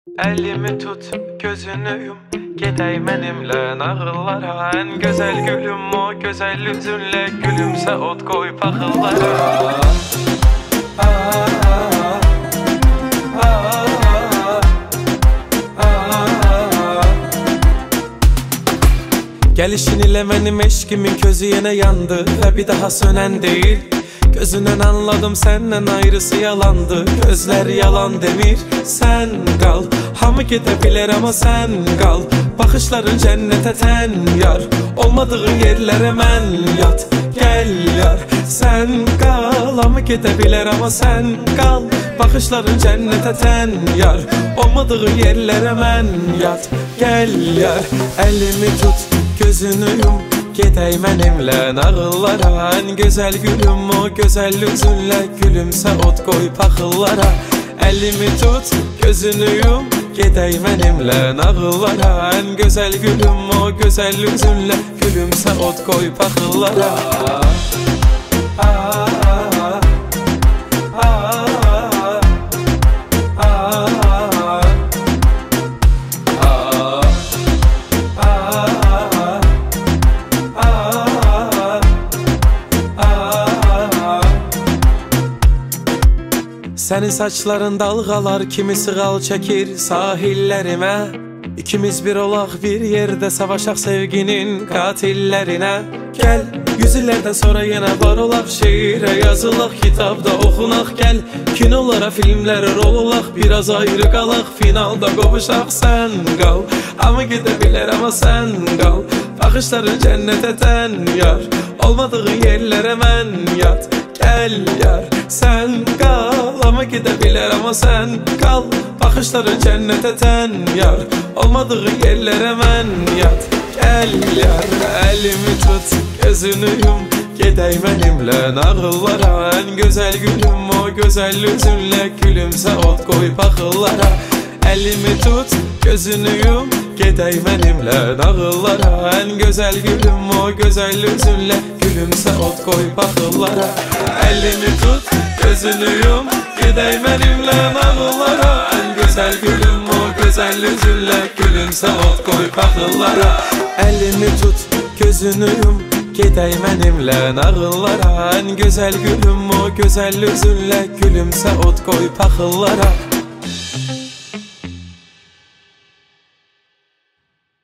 Elimi tut, gözünü yum, gedək mənimlə nağıllara. En güzel gülüm o güzel yüzünle, gülümse ot koy paxıllara. Gəlişin ilə mənim eşkimin közü yenə yandı və bir daha sönən deyil. Gözündən anladım səndən ayrısı yalandı. Gözlər yalan demir, sən qal. Hamı gedə bilər amma sən qal. Baxışların cənnətə tən yar. Olmadığın yerlərə mən yat. Gəl yar, sən qal. Hamı gedə bilər amma sən qal. Baxışların cənnətə tən yar. Olmadığın yerlərə mən yat. Gəl yar, əlimi tut, gözünü yum, gedək mənimlə nağıllara. En güzel gülüm o güzel yüzünlə, gülümsə ot koy paxıllara. Əlimi tut, gözünü yum, gedək mənimlə nağıllara. En güzel gülüm o güzel yüzünlə, gülümsə ot koy paxıllara. Sənin saçların dalğalar kimi sığal çəkir sahillərimə. İkimiz bir olaq bir yerdə savaşaq sevginin qatillərinə. Gəl, 100 illərdən sonra yenə var olaq şeirə yazılaq, kitabda oxunaq. Gəl, kinolara, filmlərə rol olaq, biraz ayrı qalaq, finalda qovuşaq. Sən qal, amma gedə bilər amma sən qal. Baxışların cənnətə tən yar, olmadığın yerlərə mən yat. Gəl yar, sən qal, amma gedə bilər amma sən qal. Baxışların cənnətə tən yar, olmadığın yerlərə mən yat. Gəl yar, əlimi tut, gözünü yum, gedək mənimlə nağıllara. En güzel gülüm o güzel yüzünlə, gülümsə ot koy paxıllara. Əlimi tut, gözünü yum, gedək mənimlə nağıllara. En güzel gülüm o güzel yüzünlə, gülümsə ot koy paxıllara. Əlimi tut, gözünü yum, gedək mənimlə nağıllara. En güzel gülüm o güzel yüzünlə, gülümsə ot koy paxıllara. Əlimi tut, gözünü yum, gedək mənimlə nağıllara. En güzel gülüm o güzel yüzünlə, gülümsə ot koy paxıllara.